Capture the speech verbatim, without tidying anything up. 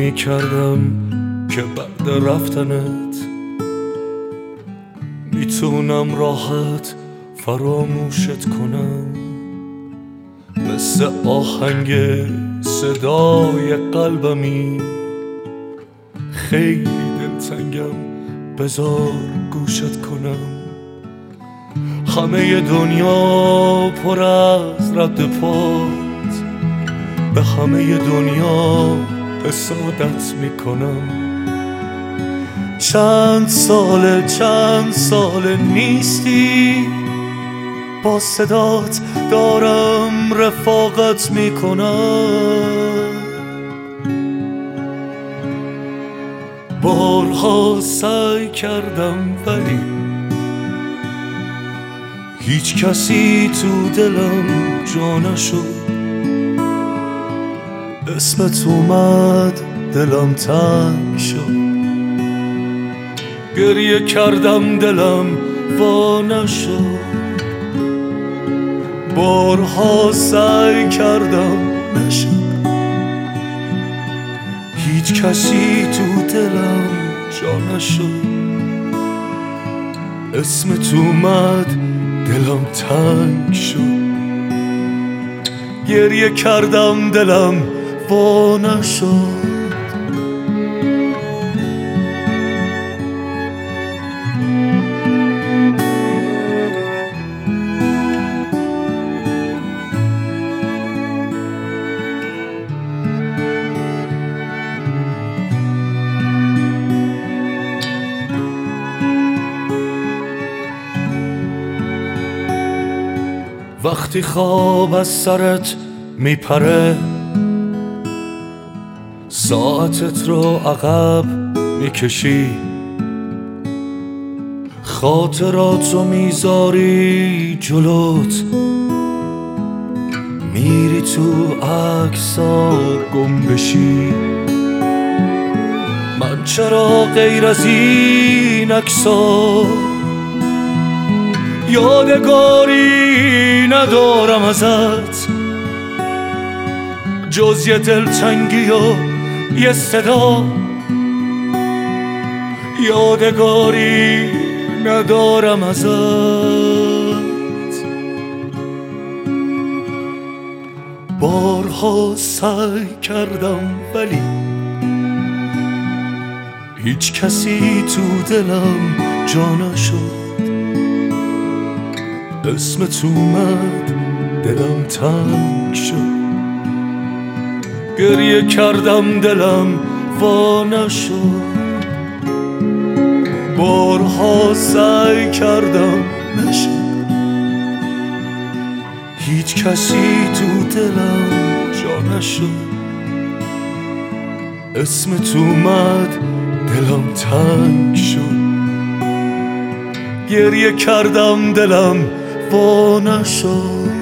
می کردم که بعد رفتنت میتونم راحت فراموشت کنم، مثل آهنگ صدای قلبمی. خیلی دلتنگم بذار گوشت کنم. همه دنیا پر از رد پات، به همه دنیا حسادت میکنم. چند ساله چند ساله نیستی، با صدات دارم رفاقت میکنم. بارها سعی کردم ولی هیچ کسی تو دلم جا نشد. اسمت اومد دلم تنگ شد، گریه کردم دلم وا نشد. بارها سعی کردم نشد، هیچ کسی تو دلم جا نشد. اسمت اومد دلم تنگ شد، گریه کردم دلم وا نشد. وقتی خواب از سرت میپره، ساعتت رو عقب میکشی، خاطراتو میذاری جلوت، میری تو عکس‌ها گم بشی. من چرا غیر از این عکس‌ها یادگاری ندارم ازت، جز یه دلتنگی و یه صدا. یادگاری ندارم ازت. بارها سعی کردم ولی هیچ کسی تو دلم جا نشد. اسمت اومد دلم تنگ شد، گریه کردم دلم وا نشد. بارها سعی کردم نشد، هیچ کسی تو دلم جا نشد. اسمت اومد دلم تنگ شد، گریه کردم دلم وا نشد.